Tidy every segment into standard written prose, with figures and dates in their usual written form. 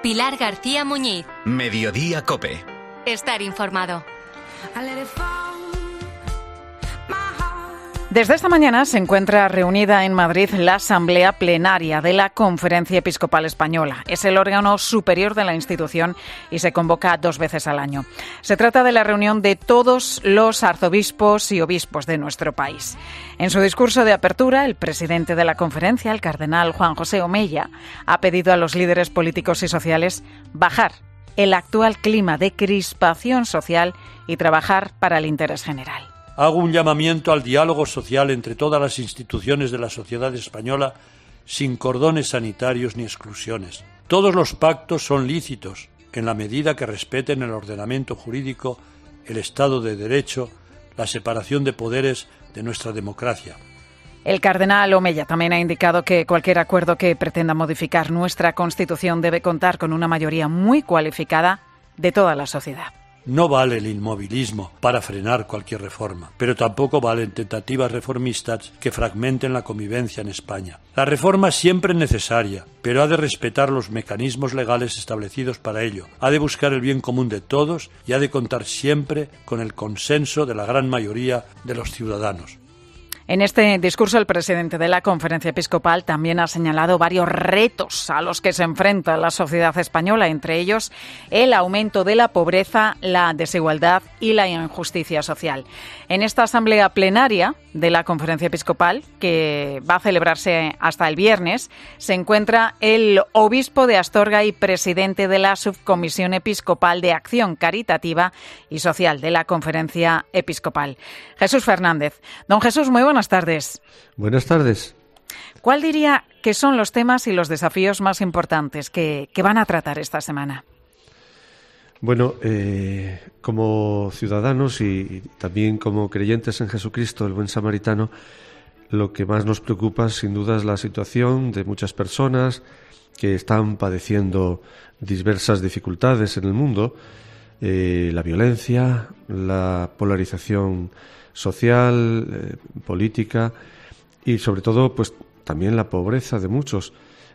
Pilar García Muñiz. Mediodía COPE. Estar informado. Desde esta mañana se encuentra reunida en Madrid la Asamblea Plenaria de la Conferencia Episcopal Española. Es el órgano superior de la institución y se convoca 2 veces al año. Se trata de la reunión de todos los arzobispos y obispos de nuestro país. En su discurso de apertura, el presidente de la conferencia, el cardenal Juan José Omella, ha pedido a los líderes políticos y sociales bajar el actual clima de crispación social y trabajar para el interés general. Hago un llamamiento al diálogo social entre todas las instituciones de la sociedad española sin cordones sanitarios ni exclusiones. Todos los pactos son lícitos en la medida que respeten el ordenamiento jurídico, el Estado de Derecho, la separación de poderes de nuestra democracia. El cardenal Omella también ha indicado que cualquier acuerdo que pretenda modificar nuestra Constitución debe contar con una mayoría muy cualificada de toda la sociedad. No vale el inmovilismo para frenar cualquier reforma, pero tampoco valen tentativas reformistas que fragmenten la convivencia en España. La reforma es siempre necesaria, pero ha de respetar los mecanismos legales establecidos para ello, ha de buscar el bien común de todos y ha de contar siempre con el consenso de la gran mayoría de los ciudadanos. En este discurso, el presidente de la Conferencia Episcopal también ha señalado varios retos a los que se enfrenta la sociedad española, entre ellos el aumento de la pobreza, la desigualdad y la injusticia social. En esta asamblea plenaria de la Conferencia Episcopal, que va a celebrarse hasta el viernes, se encuentra el obispo de Astorga y presidente de la Subcomisión Episcopal de Acción Caritativa y Social de la Conferencia Episcopal, Jesús Fernández. Don Jesús, muy buenas tardes. Buenas tardes. ¿Cuál diría que son los temas y los desafíos más importantes que van a tratar esta semana? Bueno, como ciudadanos y también como creyentes en Jesucristo, el buen samaritano, lo que más nos preocupa sin duda es la situación de muchas personas que están padeciendo diversas dificultades en el mundo, la violencia, la polarización social, política y sobre todo pues también la pobreza de muchos.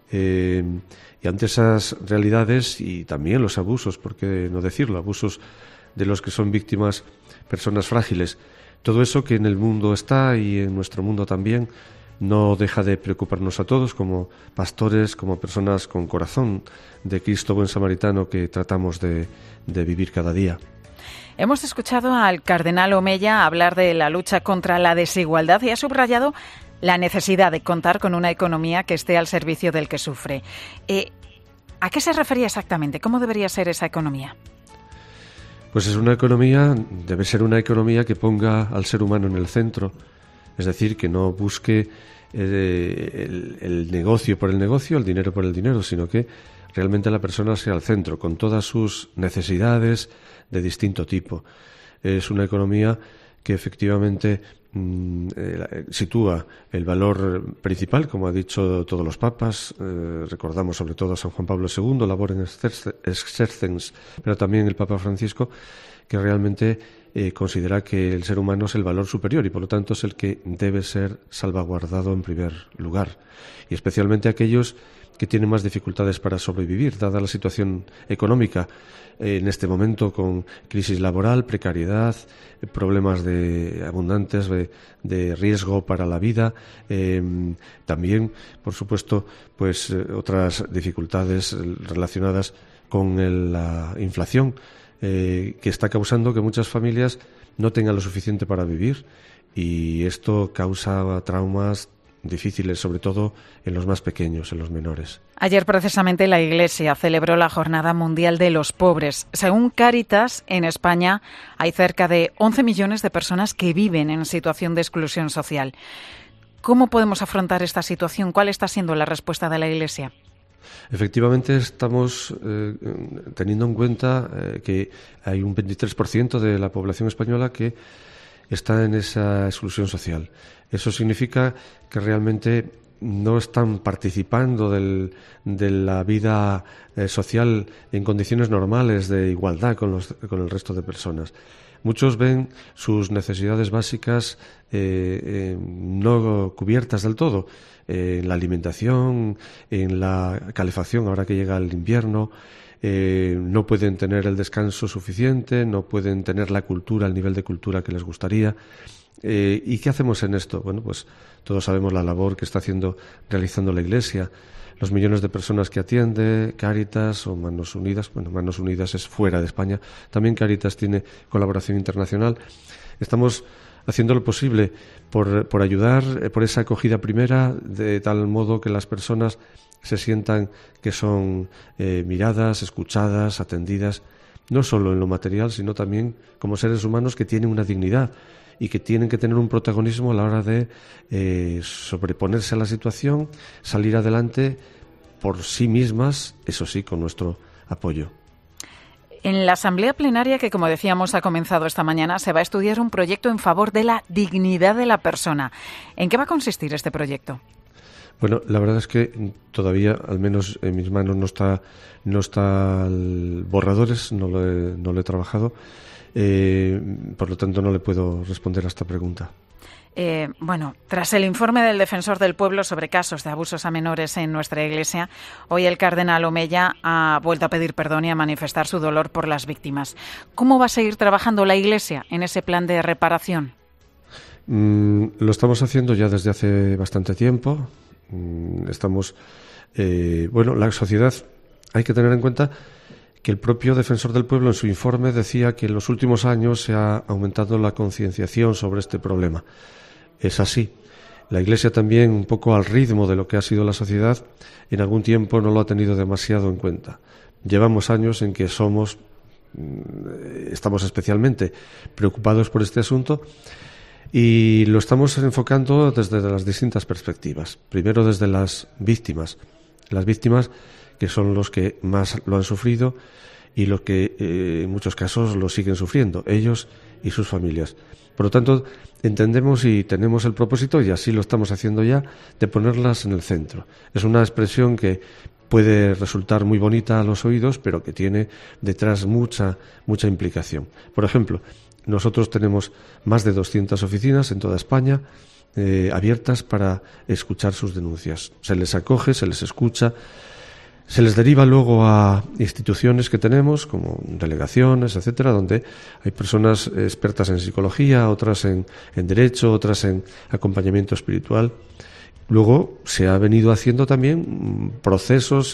Y ante esas realidades y también los abusos, por qué no decirlo, abusos de los que son víctimas personas frágiles, todo eso que en el mundo está y en nuestro mundo también no deja de preocuparnos a todos como pastores, como personas con corazón de Cristo buen samaritano que tratamos de vivir cada día. Hemos escuchado al cardenal Omella hablar de la lucha contra la desigualdad y ha subrayado la necesidad de contar con una economía que esté al servicio del que sufre. ¿A qué se refería exactamente? ¿Cómo debería ser esa economía? Pues debe ser una economía que ponga al ser humano en el centro, es decir, que no busque el negocio por el negocio, el dinero por el dinero, sino que realmente la persona sea al centro, con todas sus necesidades de distinto tipo. Es una economía que efectivamente sitúa el valor principal, como ha dicho todos los papas, recordamos sobre todo a San Juan Pablo II, Labor Exercens, pero también el Papa Francisco, que realmente considera que el ser humano es el valor superior y por lo tanto es el que debe ser salvaguardado en primer lugar, y especialmente aquellos que tienen más dificultades para sobrevivir, dada la situación económica en este momento con crisis laboral, precariedad, problemas abundantes de riesgo para la vida, también, por supuesto, pues otras dificultades relacionadas con la inflación que está causando que muchas familias no tengan lo suficiente para vivir y esto causa traumas difíciles, sobre todo en los más pequeños, en los menores. Ayer precisamente la Iglesia celebró la Jornada Mundial de los Pobres. Según Cáritas, en España hay cerca de 11 millones de personas que viven en situación de exclusión social. ¿Cómo podemos afrontar esta situación? ¿Cuál está siendo la respuesta de la Iglesia? Efectivamente, estamos teniendo en cuenta que hay un 23% de la población española que está en esa exclusión social. Eso significa que realmente no están participando de la vida social en condiciones normales de igualdad con el resto de personas. Muchos ven sus necesidades básicas no cubiertas del todo, en la alimentación, en la calefacción ahora que llega el invierno. No pueden tener el descanso suficiente, no pueden tener la cultura, el nivel de cultura que les gustaría. ¿Y qué hacemos en esto? Bueno, pues todos sabemos la labor que está realizando la Iglesia, los millones de personas que atiende, Cáritas o Manos Unidas. Bueno, Manos Unidas es fuera de España. También Cáritas tiene colaboración internacional. Estamos haciendo lo posible por ayudar, por esa acogida primera, de tal modo que las personas se sientan que son miradas, escuchadas, atendidas, no solo en lo material, sino también como seres humanos que tienen una dignidad y que tienen que tener un protagonismo a la hora de sobreponerse a la situación, salir adelante por sí mismas, eso sí, con nuestro apoyo. En la asamblea plenaria que, como decíamos, ha comenzado esta mañana, se va a estudiar un proyecto en favor de la dignidad de la persona. ¿En qué va a consistir este proyecto? Bueno, la verdad es que todavía, al menos en mis manos, no está borradores, no lo he trabajado, por lo tanto no le puedo responder a esta pregunta. Bueno, tras el informe del Defensor del Pueblo sobre casos de abusos a menores en nuestra Iglesia, hoy el cardenal Omeya ha vuelto a pedir perdón y a manifestar su dolor por las víctimas. ¿Cómo va a seguir trabajando la Iglesia en ese plan de reparación? Lo estamos haciendo ya desde hace bastante tiempo. La sociedad, hay que tener en cuenta que el propio Defensor del Pueblo en su informe decía que en los últimos años se ha aumentado la concienciación sobre este problema. Es así. La Iglesia también, un poco al ritmo de lo que ha sido la sociedad, en algún tiempo no lo ha tenido demasiado en cuenta. Llevamos años en que estamos especialmente preocupados por este asunto y lo estamos enfocando desde las distintas perspectivas. Primero desde las víctimas que son los que más lo han sufrido y los que en muchos casos lo siguen sufriendo, ellos y sus familias. Por lo tanto, entendemos y tenemos el propósito, y así lo estamos haciendo ya, de ponerlas en el centro. Es una expresión que puede resultar muy bonita a los oídos, pero que tiene detrás mucha implicación. Por ejemplo, nosotros tenemos más de 200 oficinas en toda España abiertas para escuchar sus denuncias. Se les acoge, se les escucha, se les deriva luego a instituciones que tenemos, como delegaciones, etcétera, donde hay personas expertas en psicología, otras en derecho, otras en acompañamiento espiritual. Luego se ha venido haciendo también procesos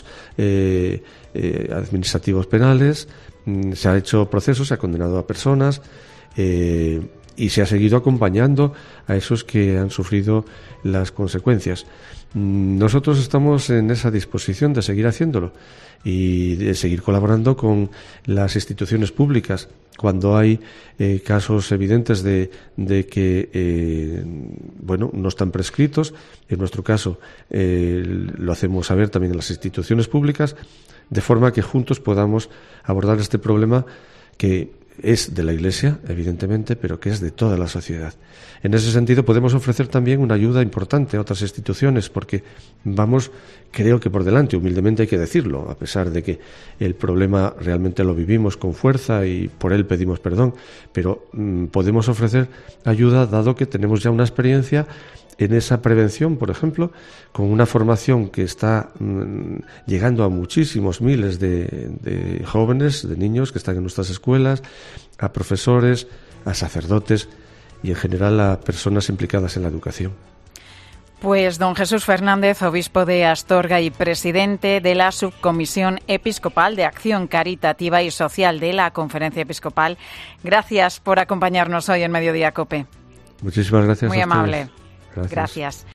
administrativos penales, se ha hecho procesos, se ha condenado a personas y se ha seguido acompañando a esos que han sufrido las consecuencias. Nosotros estamos en esa disposición de seguir haciéndolo y de seguir colaborando con las instituciones públicas cuando hay casos evidentes de que no están prescritos. En nuestro caso lo hacemos saber también en las instituciones públicas, de forma que juntos podamos abordar este problema que es de la Iglesia, evidentemente, pero que es de toda la sociedad. En ese sentido, podemos ofrecer también una ayuda importante a otras instituciones, porque vamos, creo que por delante, humildemente hay que decirlo, a pesar de que el problema realmente lo vivimos con fuerza y por él pedimos perdón, pero podemos ofrecer ayuda dado que tenemos ya una experiencia en esa prevención, por ejemplo, con una formación que está llegando a muchísimos miles de jóvenes, de niños que están en nuestras escuelas, a profesores, a sacerdotes y en general a personas implicadas en la educación. Pues don Jesús Fernández, obispo de Astorga y presidente de la Subcomisión Episcopal de Acción Caritativa y Social de la Conferencia Episcopal, gracias por acompañarnos hoy en Mediodía COPE. Muchísimas gracias. Muy a amable. ustedes. Gracias.